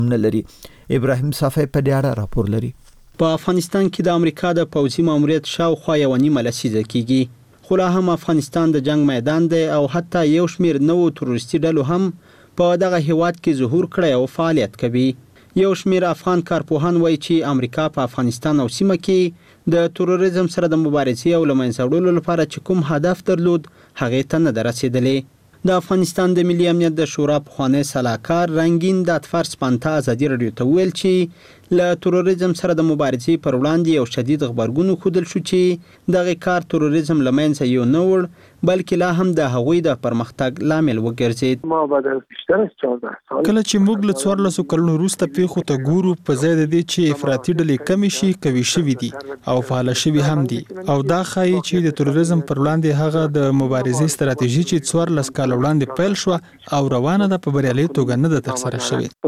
نه لري. ابراهیم صافی په دې اړه راپور لري. په افغانستان کې د امریکا د پوځي ماموریت شاوخوا یو نیمه لسیزه کېږي، خو لا هم افغانستان د جنگ میدان دی او حتی یو شمیر نوو تروریستي ډلو هم په دغه هیواد کې ظهور کړی او فعالیت کوي. یو شمیر افغان کارپوهان وایي چې امریکا په افغانستان او سیمه کې د تروریزم سره د مبارزې او له منځه وړلو لپاره چې کوم هدف درلود هغې ته نه ده رسېدلی. د افغانستان د ملي امنیت د شورا پخوانی سلاکار رنګین د اطفار سپانته ازادي راډیو ته ویل چې له تروریزم سره د مبارزې پر وړاندې یو شدید غبرګون ښودل شو چې دغه کار تروریزم له منځه یو نه وړ بلکې لا هم د هغوی د پرمختګ لامل وګرځید. کله چې موږ له 14 کلونو وروسته پیښو ته ګورو، په ځای د دې چې افراطي ډلې کمې شي قوي شوي دي او فعال شوي هم دي، او دا ښایي چې د تروریزم پر وړاندې هغه د مبارزې ستراتیژي چې 14 کال وړاندې پیل شو او روانه ده په بریالي توګه نه ده ترسره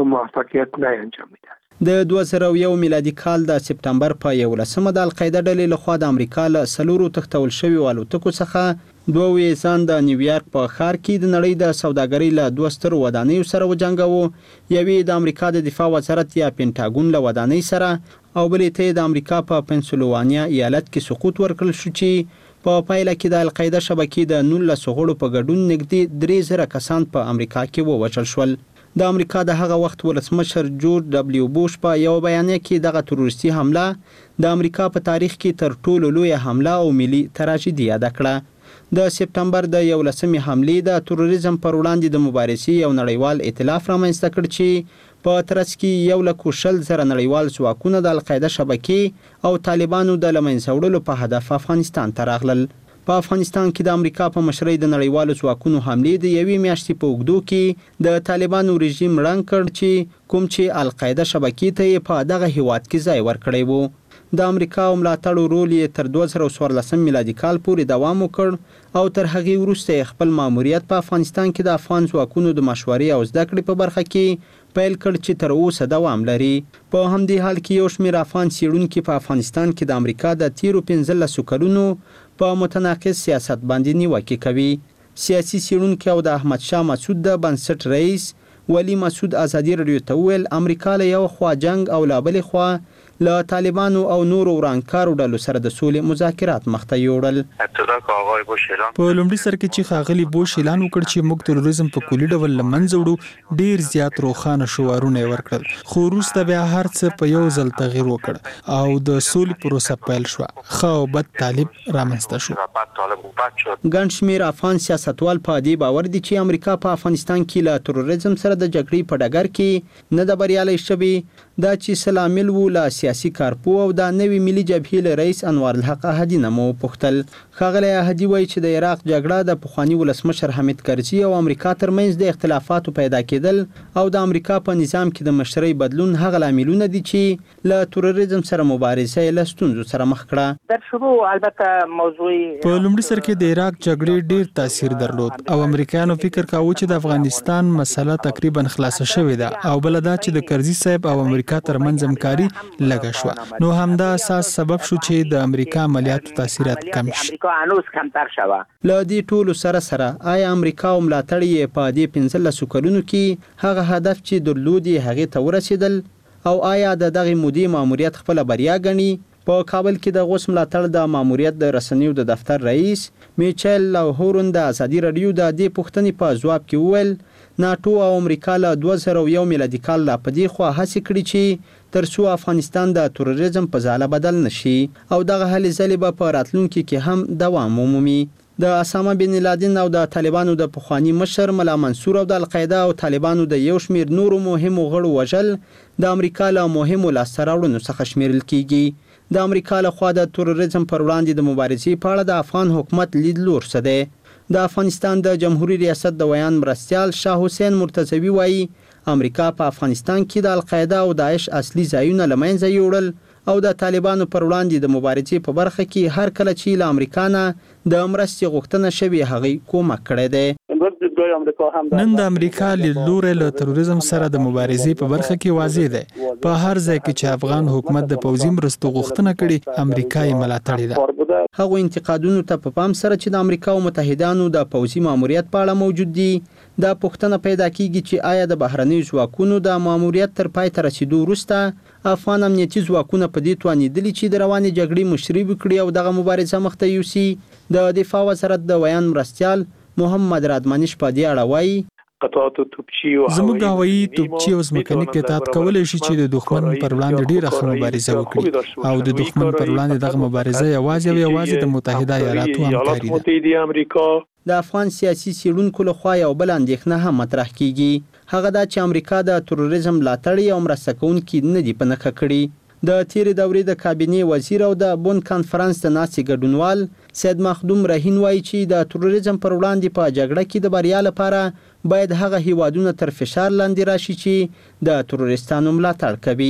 شوې. د 2001 میلادي کال د سپتمبر په 11مه د القاعده ډلې لخوا د امریکا له 4 تښتول شویو الوتکو څخه 2 ځان د نیویارک په ښار کې د نړۍ د سوداګرۍ له 2 سترو ودانیو سره وجنګاوه. یوې د امریکا د دفاع وزارت یا پینټاګون له ودانۍ سره او بلې ته د امریکا په پنسلوانیا ایالت کې سقوط ورکړل شو چې په پایله کې د القاعده شبکې د 19 غړو په ګډون نږدې 3000 کسان په امریکا کې ووژل شول. د امریکا د هغه وخت ولسمشر جورج دبلیو بوش په یو بیانیه کې دغه تروریستي حمله د امریکا په تاریخ کې تر ټولو لویه حمله او ملي تراژیدي یاد کړه. د سپتمبر د 11مې حملې د تروریزم پر وړاندې د مبارزې یو نړیوال ائتلاف رامنځته کړ چې په ترڅ کې 1,100,000 نړیوال ځواکونه د القاعده شبکې او طالبانو د له منځه وړلو په هدف افغانستان ته راغلل. په افغانستان کې د امریکا په مشرۍ د نړیوالو ځواکونو حملې د یوې میاشتې په اوږدو کې د طالبانو رژیم ړنګ کړ چې کوم چې القاعده شبکې ته یې په دغه هیواد کې ځای ورکړی وو. د امریکا ملاتړ رول یې تر 2014 میلادي کال پورې دوام وکړ او تر هغې وروسته خپل ماموریت په افغانستان کې د افغان ځواکونو د مشورې او زده کړې په برخه کې پیل کړ چې تر اوسه دوام لري. په همدې حال کې یو شمېر افغان څېړونکي په افغانستان کې د امریکا د تیرو 15 کلونو په متناقض سیاست باندې نیوکې کوي. سیاسي څېړونکي او د احمد شاه مسعود د بنسټ رئیس ولی مسعود ازادي راډیو ته وویل امریکا له یو خوا جنگ او له بلې خوا له طالبانو او نورو ورانکارو ډلو سره د سولې مذاکرات مخته یوړل. په لومړي سر کې چې ښاغلي بوش اعلان وکړ چې موږ تروریزم په کلي ډول له منځه وړو، ډیر زیات روښانه شعارونه یې ورکړل، خو وروسته بیا هر څه په یو ځل تغیر وکړ او د سولې پروسه پیل شوه. ښه او بد طالب رامنځته شو. ګڼ شمېر افغان سیاستوال په دې باور دي چې امریکا په افغانستان کې له تروریزم سره د جګړې په ډګر کې نه ده بریالی شوې. دا چې سلامل وو له سیاسي کارپو او د نوې ملي جبهې له رئیس انوار الحق احدي نه مو پوښتل. ښاغلی احدي وایي چې د عراق جګړه د پخواني ولسمشر حامد کرزي او امریکا ترمنځ د اختلافاتو پیدا کېدل او د امریکا په نظام کې د مشرۍ بدلون هغه لاملونه دي چې له تروریزم سره مبارزه یې له ستونزو سره مخ کړه. په لومړي سر کې د عراق جګړې ډیر تاثیر درلود او امریکایانو فکر کاوه چې د افغانستان مسله تقریبا خلاصه شوې ده او بل دا چې د کرزي صاحب او امریکا ترمنځ همکاري لږه شوه، نو همدا اساس سبب شو چې د امریکا عملیاتو تاثیرات کم شي. له دې ټولو سره آیا امریکا او ملاتړ یې په دې 15 کلونو کې هغه هدف چې درلود یې هغې ته ورسېدل او آیا د دغې مودې ماموریت خپله بریا ګڼي؟ په کابل کې د غوث ملاتړ د ماموریت د رسنیو د دفتر رئیس میچل لاهورن د ازادي راډیو د دې پوښتنې په ځواب کې وویل ناټو او امریکا له 2001 میلادي کال لا په دې خوا هڅې کړي چې تر څو افغانستان د تروریزم په ځاله بدل نشي او دغه هلې ځلې به په راتلونکي کې هم دوام ومومي. د اسامه بن لادن او د طالبانو د پخوانی مشر ملا منصور او د القاعده او طالبانو د یو شمیر نورو مهمو غړو وژل د امریکا له مهمو لاسته راوړنو څخه شمیرل کیږي. د امریکا لخوا د تروریزم پر وړاندې د مبارزې په اړه د افغان حکومت لیدلور څه دی؟ د افغانستان د جمهوریت ریاست د ویان مرستیال شاه حسین مرتضوی وایي امریکا په افغانستان کې د القاعده او داعش اصلي ځایونه له منځه یوړل او د طالبانو پر وړاندې د مبارزې په برخه کې هر کله چې له امریکا نه د مرستې غوښتنه شوې هغې کومک کړی دی. نن د امریکا لیدلوری له تروریزم سره د مبارزې په برخه کې واضح دی. په هر ځای کې چې افغان حکومت د پوځي مرستو غوښتنه کړې امریکا یې ملاتړې ده. هغو انتقادونو ته په پام سره چې د امریکا او متحدانو د پوځي ماموریت په اړه موجود دي دا پوښتنه پیدا کیږي چې آیا د بهرنیو ځواکونو د ماموریت تر پای ته رسیدو وروسته افغان امنیتي ځواکونه په دې توانیدلي چې د روانې جګړې مشري وکړي او دغه مبارزه مخته یوسي. د دفاع وزارت د ویان مرستیال محمد رادمنش په دې اړه وایي زموږ هوایي توپچي او ځمکني قطعات کولی شي چې د دښمن پر وړاندې ډېره ښه مبارزه وکړي او د دښمن پر وړاندې دغه مبارزه یوازې د متحده ایالاتو همکاري ده. د افغان سیاسي څېړونکو لخوا یو بل اندېښنه هم مطرح کیږي، هغه دا چې امریکا د تروریزم ملاتړ او مرسته کوونکي نه دي په نښه کړي. د تیرې دورې د کابینې وزیر او د بون کانفرنس د ناستې ګډونوال سید مخدوم رهین وایي چې د تروریزم پر وړاندې په جګړه کې د بریا لپاره باید هغه هیوادونه تر فشار لاندې راشي چې د تروریستانو ملاتړ کوي.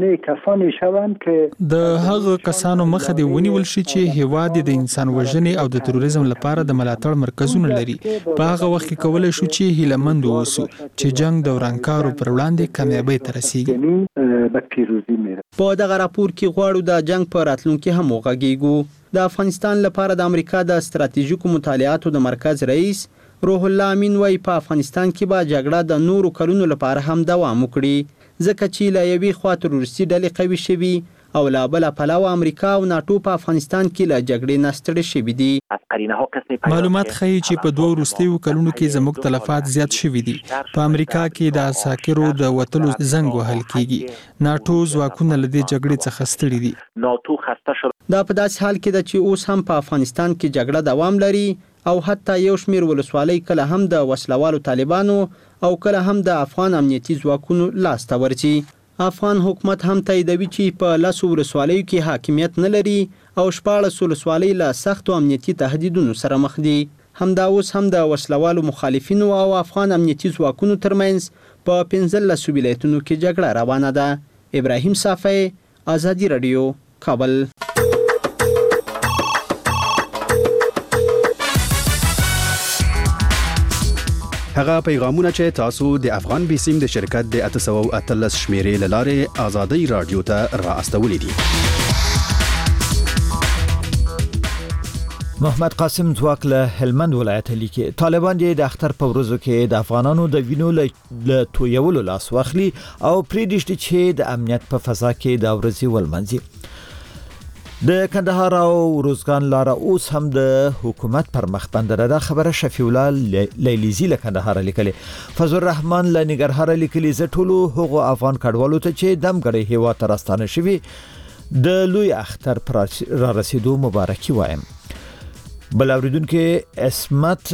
د هغه کسانو مخه دی ونیول شي چې هیواد د انسان وژنې او د تروریزم لپاره د ملاتړ مرکزونه لري. په هغه وخت کې کولای شو چې هیلهمند اوسو چې جنگ د ورانکارو پر وړاندې کامیابی ته رسیږي. په دغه راپور کې غواړو د جنگ په راتلونکي هم وغږیږو. د افغانستان لپاره د امریکا د ستراتیژیکو مطالعاتو د مرکز رئیس روح الله امین وایي په افغانستان کې به جګړه د نورو کلونو لپاره هم دوام وکړي، ځکه چې له یوې خوا تروریستي ډلې قوي شوي او له بله پلوه امریکا او ناټو په افغانستان کې له جګړې نه ستړي شوي دي. معلومات ښیي چې په دوه وروستیو کلونو کې زموږ تلفات زیات شوي دي. په امریکا کې د عساکرو د وتلو زنګ وهل کیږي. ناټو ځواکونه له دې جګړې څخه ستړي دي. دا په داسې حال کې ده چې اوس هم په افغانستان کې جګړه دوام لري او حتی یو شمیر ولسوالۍ کله هم د وسلوالو طالبانو او کله هم د افغان امنیتي ځواکونو لاس ته ورځي. افغان حکومت هم تاییدوي چې په 10 ولسوالیو کې حاکمیت نه لري او 14 ولسوالۍ له سختو امنیتي تهدیدونو سره مخ دي. همدا اوس هم د وسلوالو مخالفینو او افغان امنیتي ځواکونو ترمنځ په 15 ولایتونو کې جګړه روانه ده. ابراهیم صافی، آزادی رادیو، کابل. هغه پیغامونه چې تاسو د افغان بیسیم د شرکت د 813 شمیرې لاره آزادی رادیو ته را استولې دي. محمد قاسم ځواک له هلمند ولایت لیکي طالبان د اختر په ورځو کې د افغانانو د وینو له تویولو لاس واخلي او پریږدي چې د امنیت په فضا کې د ورځي ولمنځي. د کندهار او روزګان لاره اوس هم د حکومت پر مخ بندره ده. خبره شفیع الله لیلیزی له کندهار لیکلي. فضل الرحمن له نګرهار لیکلي ز ټولو هغو افغان کډوالو ته چې دمګړی هوا ته راستانه شوي د لوی اختر پر را رسیدو مبارکي وایم. بل اوریدونکو اسمت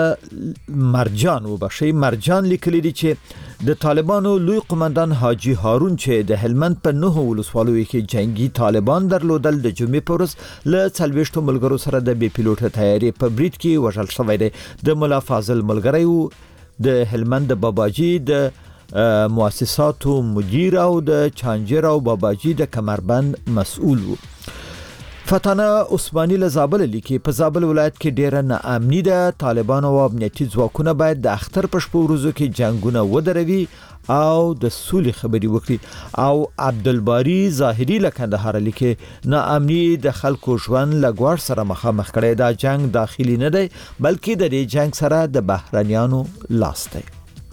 مرجان لیکلي دي چې د طالبانو لوی قومندان حاجی هارون چې د هلمند په 9 ولسوالۍ کې جنگي طالبان درلودل د جمعې په ورځ له 40 ملګرو سره د بي پیلوټ تیاری په برید کې وژل شوی دی. د مولا فاضل ملګری د هلمند د باباجي د مؤسساتو مدیر او د چانجر او باباجي د کمربند مسؤل وو. فتانه عثماني له زابل لیکي په زابل ولایت کې ډیره ناامني ده. طالبان او امنیتي ځواکونه باید د اختر په شپو ورځو کې جنگونه ودروي او د سولې خبري وکړي. او عبدالباری ظاهری له کندهار لیکي ناامني د خلکو ژوند له ګواښ سره مخامخ کړي. دا جنگ داخلي نه دی بلکې د دې جنگ سره د بهرانيانو لاس دی.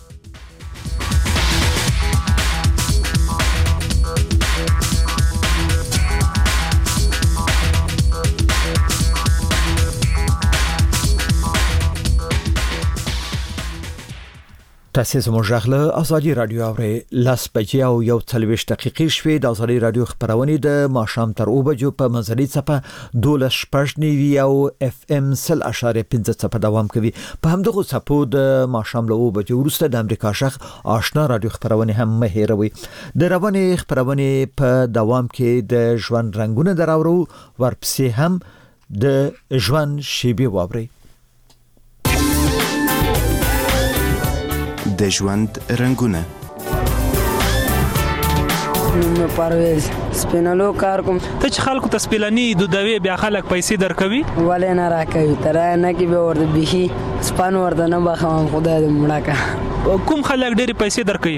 تاسو زموږ غږ آزادی رادیو اورئ. 10 بجې او 41 دقیقې شوې. د آزادی رادیو خبرونه د ماښام تر 2 بجو په منځنۍ صفه 12.9 او اف ام 0.15 صفه دوام کوي. په همدغه صفو د ماښام له 2 بجو وروسته د امریکا شغ آشنا رادیو خبرونه هم مهیروي. د رواني خبرونه په دوام کې د ژوند رنگونه دراورو ورپسې هم د ژوند شیبه واوري. د ژوند رنگونه نو پرویز سپینالو کار کوم. ته چې خلکو ته سپیلنی دودوي بیا خلک پیسې درکوي ولې نه راکوي تر نه کې به ورته بيخي سپان ورته نه بخوام خدای دې مړه کا. کوم خلک ډېری پیسې درکوي؟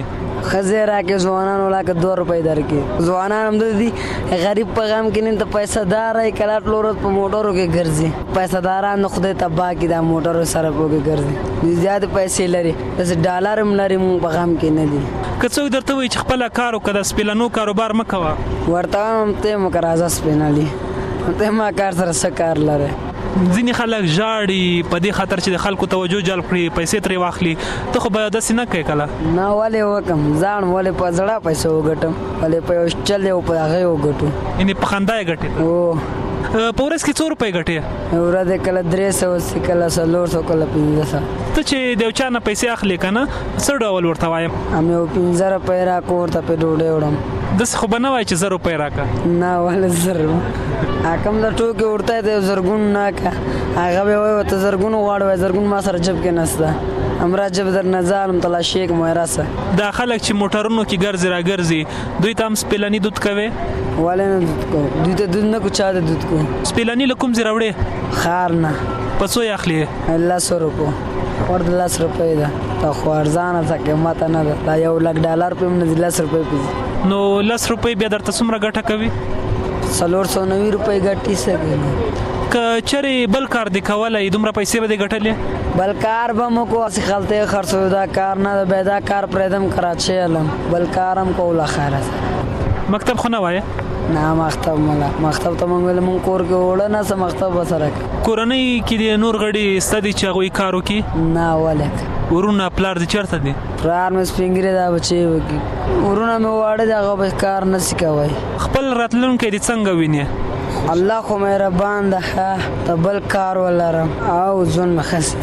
خزیرا کې ځوانان ولا که 2 روپۍ درکې ځوانان هم دي غریب په غم کې نه ته پیسې دار ای کلا ټلورت په موټرو کې ګرځي پیسې داران نو خدای تبا کې دا موټرو سره پوګه ګرځي زیات پیسې لري د ډالر هم لري مون په غم کې نه دي که څوک درته وایي چې خپل کار وکړه سپیلانو کاروبار مکوه ورته هم ته مکرازه سپینالي ته ما کار سره سکار لره ځینې خلک ژاړي په دې خاطر چې د خلکو توجه جلب کړي پیسې ترې واخلي ته خو به داسې نه کوې کله نه ولې وکم ځان ولې په زړه پیسې وګټم ولې په یو چل یو په هغه وګټو یعنې په خندا یې ګټې په ورځ کې 100 روپۍ ګټې ورځ کله 300 کله 400 کله 500 ته چې د یو چا نه پیسې اخلي که نه څه ډول ورته وایم هم یو 15 روپۍ راکړو ورته پې ډوډۍ وړم داسې خو به نه وایي چې 100 روپۍ راکړه نه ولې زر حاکم د ټوکې ورته دی زرګون نه که هغه به وایي ورته زرګون غواړي وایي زرګون ما سره جب کې نشته همرا جب در نه ځالم تلاشي کړم راسه دا خلک چې موټرونو کې ګرځي راګرځي دوی ته هم سپیلاني دود کوي ولې نه دود کوو دوی ته دود نه کوو چا ته دود کوو سپیلاني له کوم ځای راوړې ښار نه په څو یې اخلي 100 روپو ورته 10 روپۍ ده تا خو ارزانه څه قیمته نه ده دا $1,00,000 په نه 10 روپۍ پیږي نو 10 روپۍ بیا درته څومره ګټه کوي 490 روپۍ ګټي سګي که چېرې بل کار دې کولی دومره پیسې به دې ګټلې بل کار به مو کو اسی خلطې خرڅو دا کار نه به دا کار پرېدم کراچۍ علم بل کار هم کوله خیره مکتب خو نه وایه نه مکتب ملا مکتب ته مونږ مونږ کور کې وړه نه سم مکتب وسره کورنۍ کې د نور غړي ستدي چې هغوی کار وکړي نه ولک ورونه پلار دې چېرته دي پلار مې سپینګرې دا بچی وکړي ورونه مې واړه دي هغه به کار نه شي کوی خپل راتلونکی دې څنګه وینې الله خو مهربان ده ته بل کار ولرم او ځون مخسي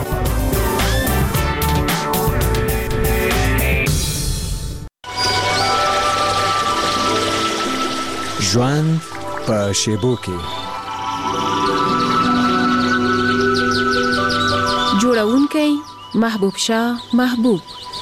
ژوند په شیبو کې جوړونکی محبوب شاه محبوب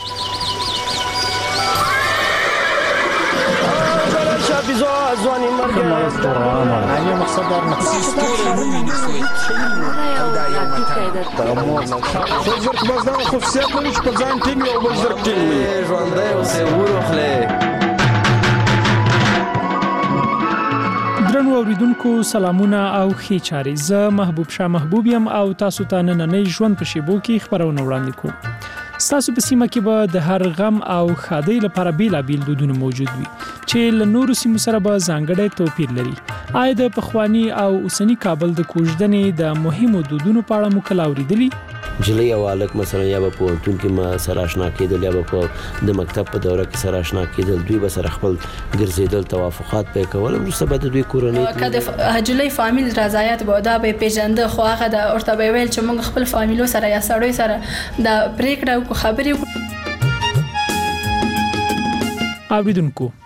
درنو اوریدونکو سلامونه او ښې چارې زه محبوب شاه محبوب یم او تاسو ته نننۍ ژوند په شیبو کې خبرونه وړاندې کوم ستاسو په سیمه کې به د هر غم او ښادۍ لپاره بیلابیل دودونه موجود وي چې له نورو سیمو سره به ځانګړی توپیر لري آیا د پخواني او اوسني کابل د کوژدنې د مهمو دودونو په اړه مو کله اورېدلي جلی او الک مثلا یا په پوهنتون کې ما سره آشنا کېدل یا په د مکتب په دوره کې سره آشنا کېدل دوی به سره خپل ګرځېدل توافقات پې کول وروسته به د دوی کورنۍ که جلی فامیل رضایت به دا به پیژنده خو هغه د ورته به ویل چې موږ خپل فامیلو سره یا سړیو سره د پریکړه او خبرې اوریدونکو